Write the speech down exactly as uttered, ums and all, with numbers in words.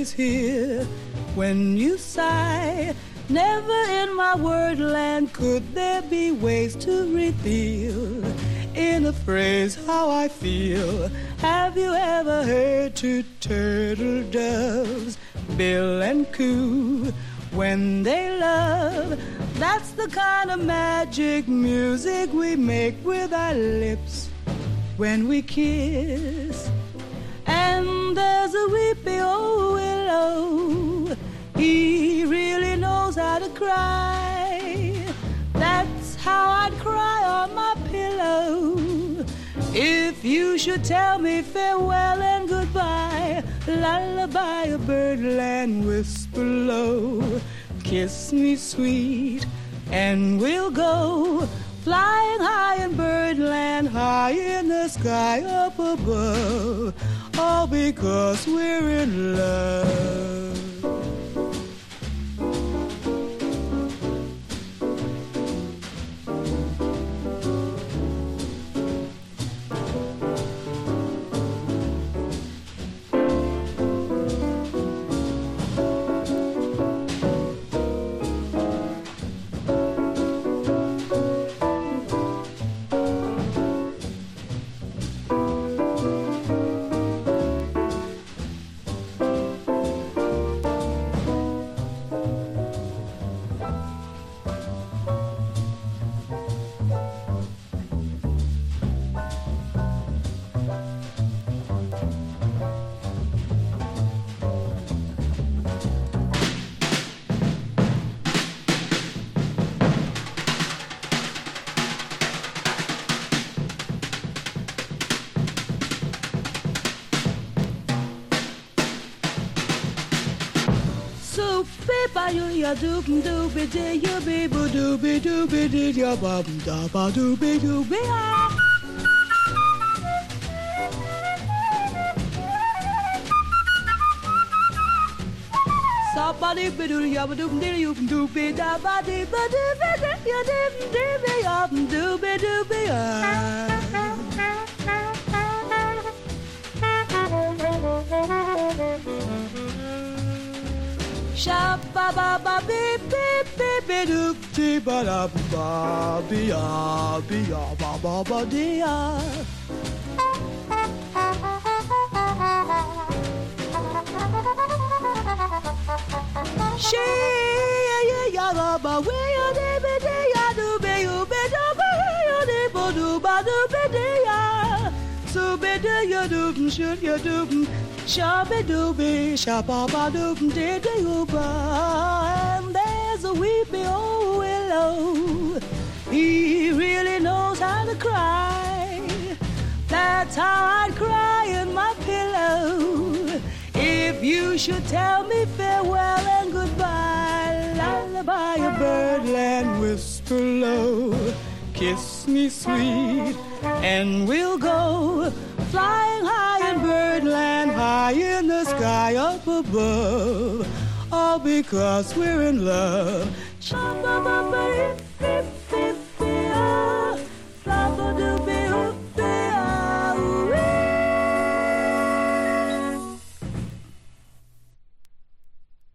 always hear when you sigh. Never in my wordland could there be ways to reveal in a phrase how I feel. Have you ever heard two turtle doves bill and coo when they love? That's the kind of magic music we make with our lips when we kiss. And there's a weepy old willow, he really knows how to cry. That's how I'd cry on my pillow if you should tell me farewell and goodbye. Lullaby a birdland whisper low, kiss me sweet and we'll go flying high in birdland, high in the sky up above, all because we're in love. Ya doop doopy dee ya be boo doopy doopy dee ya bum da ba doopy doopy ah. Somebody be doo ya ba doop dee you doopy da ba dee ba doopy dee ya doop doopy ya doopy doopy ah. Sha ba ba ba beep beep beep beep doop dee ba da ba be ya be ya ba ba ba dee ya. She ya ya ya ba ba we ya dee be dee ya do be you be do be ya dee bo do ba do be dee ya. So be dee ya doop shoot ya doop. Shabby-dooby, shabba-ba-doop-dee-dee-ooba. And there's a weepy old willow, he really knows how to cry. That's how I'd cry in my pillow if you should tell me farewell and goodbye. Lullaby a birdland whisper low, kiss me sweet and we'll go flying high in birdland, high in the sky up above, all because we're in love.